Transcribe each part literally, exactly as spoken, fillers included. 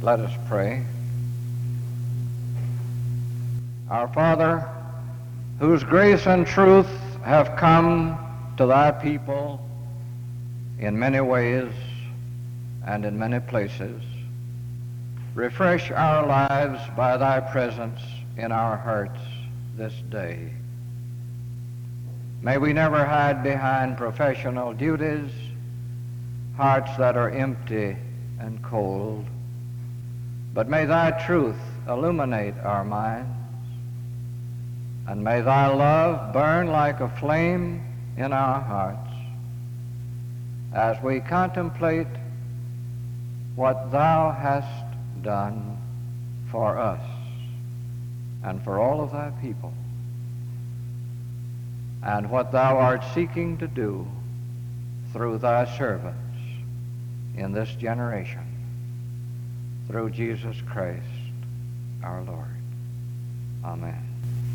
Let us pray. Our Father, whose grace and truth have come to thy people in many ways and in many places, refresh our lives by thy presence in our hearts this day. May we never hide behind professional duties, hearts that are empty and cold, but may thy truth illuminate our minds, and may thy love burn like a flame in our hearts as we contemplate what thou hast done for us and for all of thy people, and what thou art seeking to do through thy servants in this generation, through Jesus Christ our Lord. Amen.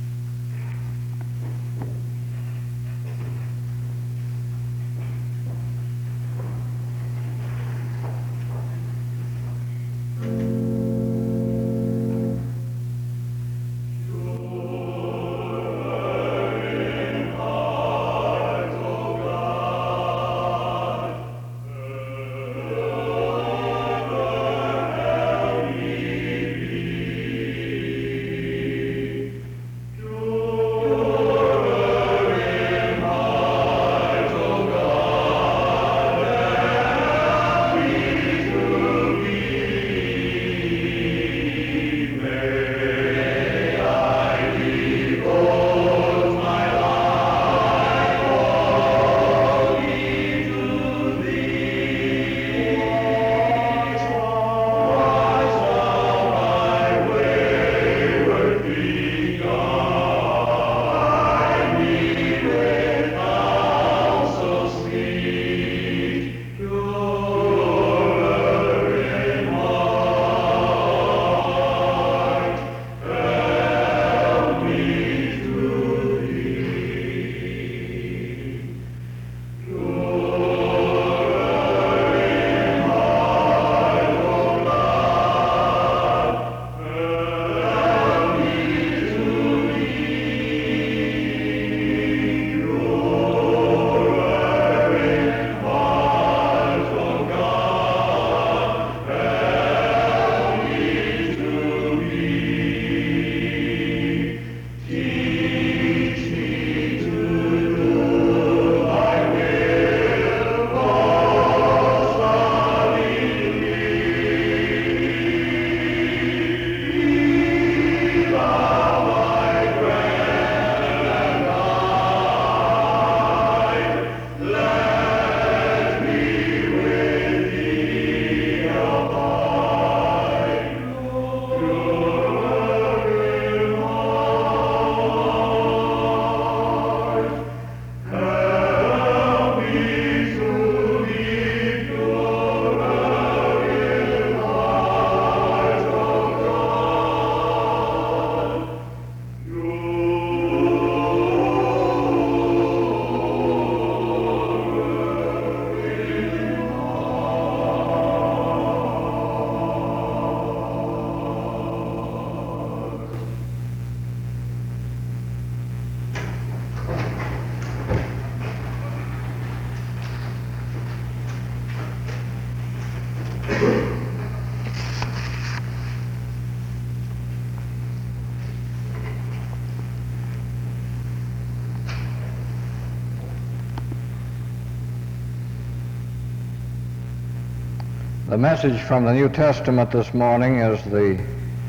The message from the New Testament this morning is the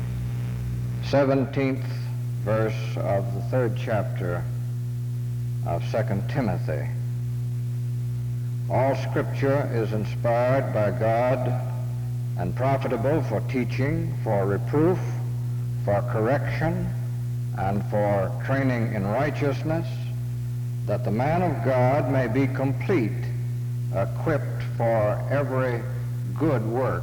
seventeenth verse of the third chapter of Second Timothy. All Scripture is inspired by God and profitable for teaching, for reproof, for correction, and for training in righteousness, that the man of God may be complete, equipped for every good work.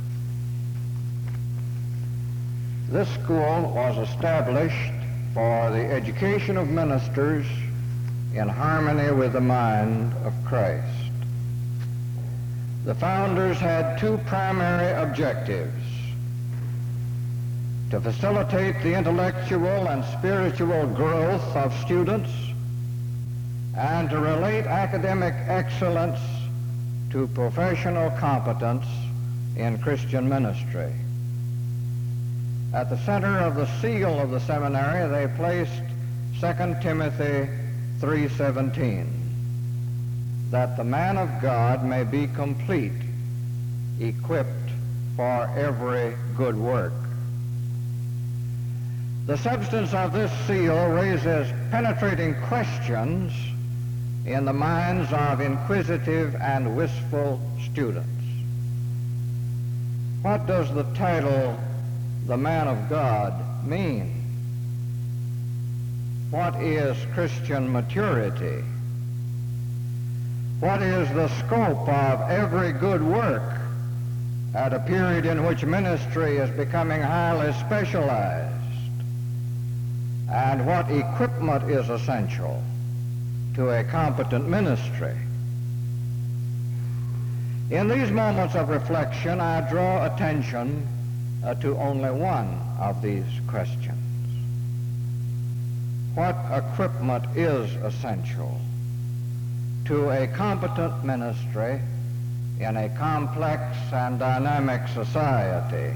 This school was established for the education of ministers in harmony with the mind of Christ. The founders had two primary objectives: to facilitate the intellectual and spiritual growth of students, and to relate academic excellence to professional competence in Christian ministry. At the center of the seal of the seminary, they placed Second Timothy three seventeen, that the man of God may be complete, equipped for every good work. The substance of this seal raises penetrating questions in the minds of inquisitive and wistful students. What does the title, the man of God, mean? What is Christian maturity? What is the scope of every good work at a period in which ministry is becoming highly specialized? And what equipment is essential to a competent ministry? In these moments of reflection, I draw attention uh, to only one of these questions. What equipment is essential to a competent ministry in a complex and dynamic society?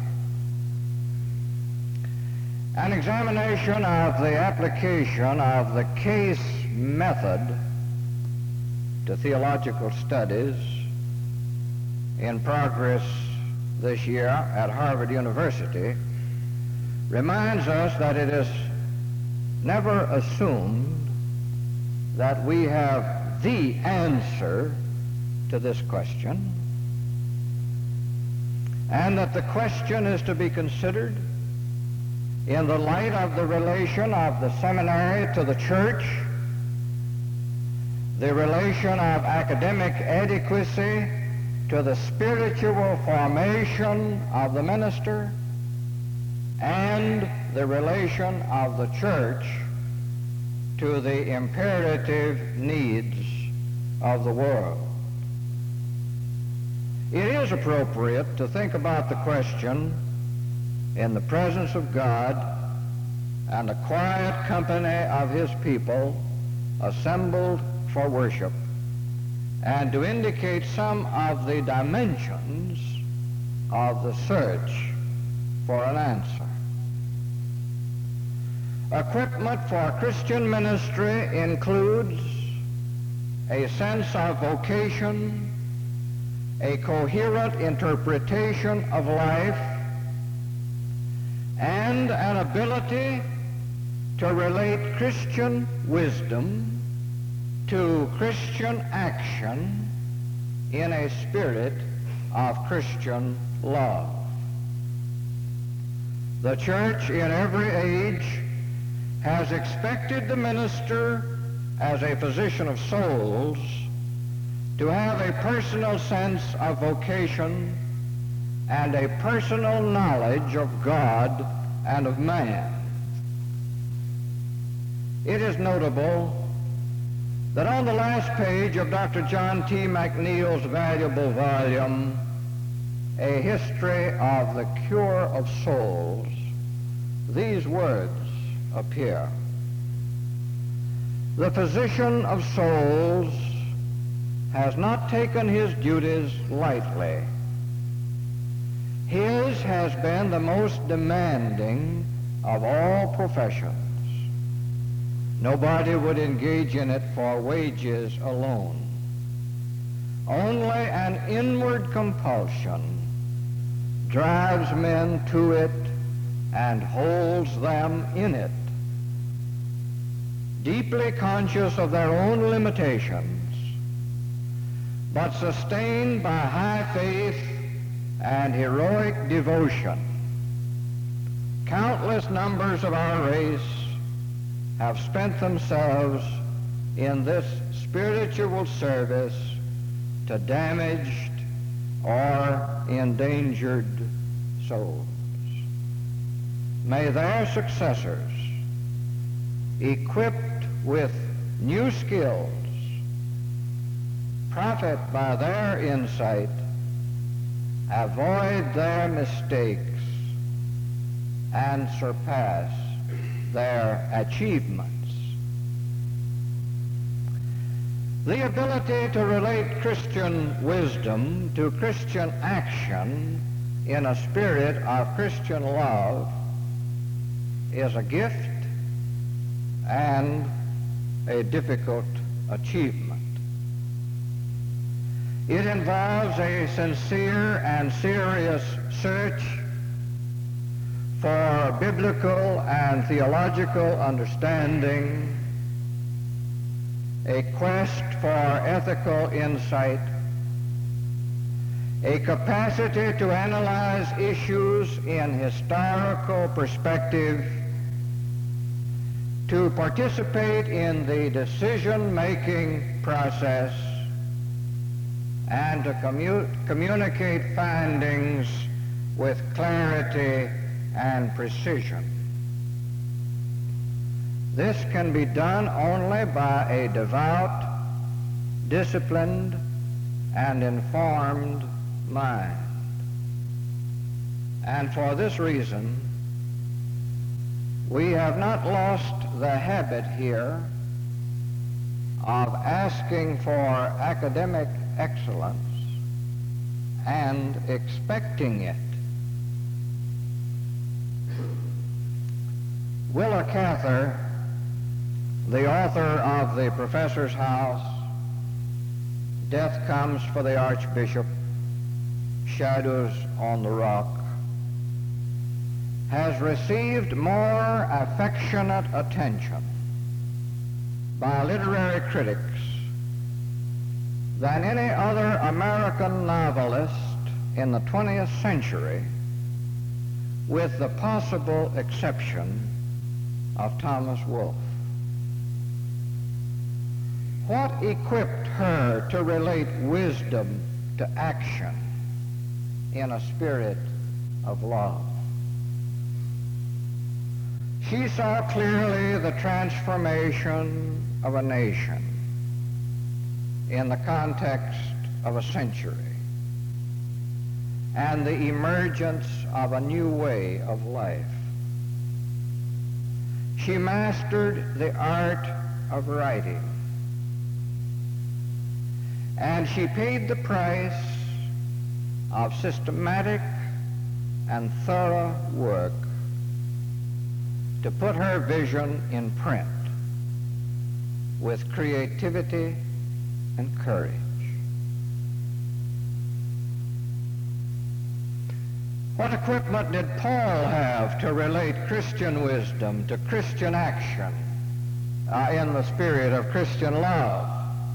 An examination of the application of the case method to theological studies in progress this year at Harvard University reminds us that it is never assumed that we have the answer to this question, and that the question is to be considered in the light of the relation of the seminary to the church, the relation of academic adequacy to the spiritual formation of the minister, and the relation of the church to the imperative needs of the world. It is appropriate to think about the question in the presence of God and the quiet company of his people assembled for worship, and to indicate some of the dimensions of the search for an answer. Equipment for Christian ministry includes a sense of vocation, a coherent interpretation of life, and an ability to relate Christian wisdom to Christian action in a spirit of Christian love. The church in every age has expected the minister as a physician of souls to have a personal sense of vocation and a personal knowledge of God and of man. It is notable that on the last page of Doctor John T. McNeill's valuable volume, A History of the Cure of Souls, these words appear: the physician of souls has not taken his duties lightly. His has been the most demanding of all professions. Nobody would engage in it for wages alone. Only an inward compulsion drives men to it and holds them in it. Deeply conscious of their own limitations, but sustained by high faith and heroic devotion, countless numbers of our race have spent themselves in this spiritual service to damaged or endangered souls. May their successors, equipped with new skills, profit by their insight, avoid their mistakes, and surpass their achievements. The ability to relate Christian wisdom to Christian action in a spirit of Christian love is a gift and a difficult achievement. It involves a sincere and serious search for biblical and theological understanding, a quest for ethical insight, a capacity to analyze issues in historical perspective, to participate in the decision-making process, and to commu- communicate findings with clarity and precision. This can be done only by a devout, disciplined, and informed mind. And for this reason, we have not lost the habit here of asking for academic excellence and expecting it. Willa Cather, the author of The Professor's House, Death Comes for the Archbishop, Shadows on the Rock, has received more affectionate attention by literary critics than any other American novelist in the twentieth century, with the possible exception of Thomas Wolfe. What equipped her to relate wisdom to action in a spirit of love? She saw clearly the transformation of a nation in the context of a century and the emergence of a new way of life. She mastered the art of writing, and she paid the price of systematic and thorough work to put her vision in print with creativity and courage. What equipment did Paul have to relate Christian wisdom to Christian action uh, in the spirit of Christian love?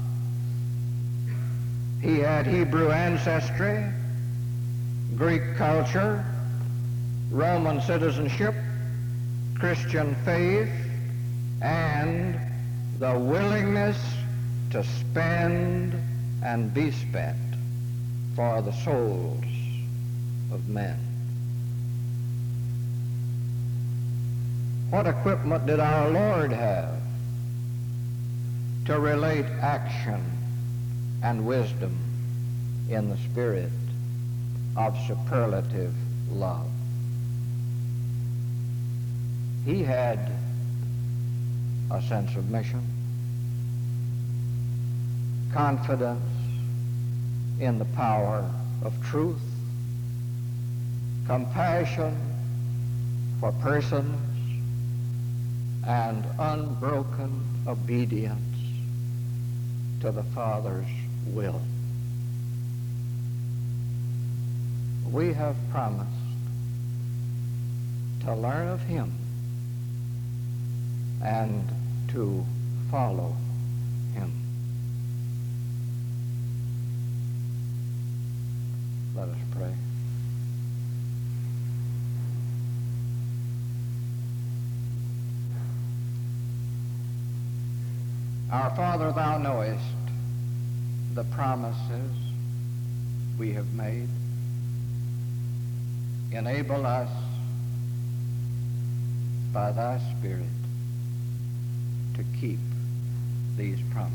He had Hebrew ancestry, Greek culture, Roman citizenship, Christian faith, and the willingness to spend and be spent for the souls of men. What equipment did our Lord have to relate action and wisdom in the spirit of superlative love? He had a sense of mission, confidence in the power of truth, compassion for persons, and unbroken obedience to the Father's will. We have promised to learn of him and to follow him. Let us pray. Our Father, thou knowest the promises we have made. Enable us by thy Spirit to keep these promises.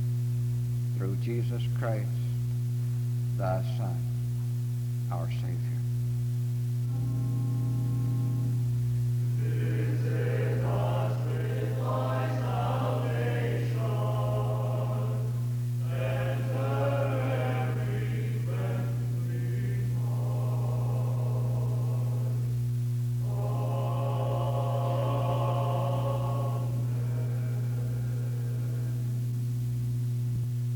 Through Jesus Christ, thy Son, our Savior.